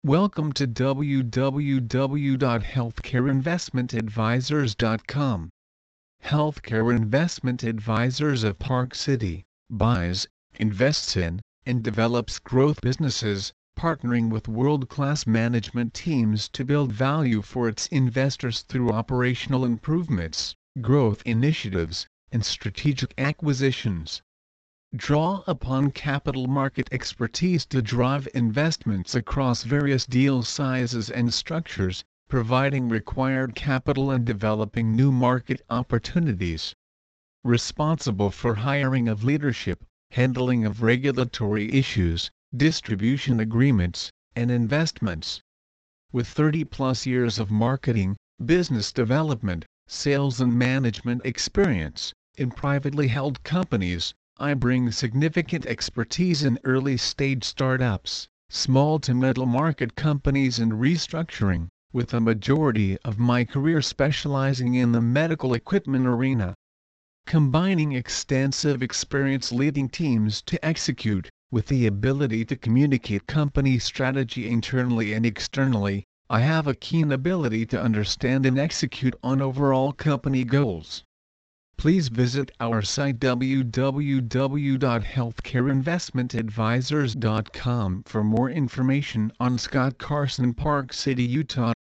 Welcome to www.healthcareinvestmentadvisors.com. Healthcare Investment Advisors of Park City buys, invests in, and develops growth businesses, partnering with world-class management teams to build value for its investors through operational improvements, growth initiatives, and strategic acquisitions. Draw upon capital market expertise to drive investments across various deal sizes and structures, providing required capital and developing new market opportunities. Responsible for hiring of leadership, handling of regulatory issues, distribution agreements, and investments. With 30-plus years of marketing, business development, sales and management experience in privately held companies, I bring significant expertise in early-stage startups, small to middle-market companies and restructuring, with a majority of my career specializing in the medical equipment arena. Combining extensive experience leading teams to execute, with the ability to communicate company strategy internally and externally, I have a keen ability to understand and execute on overall company goals. Please visit our site www.healthcareinvestmentadvisors.com for more information on Scott Carson, Park City, Utah.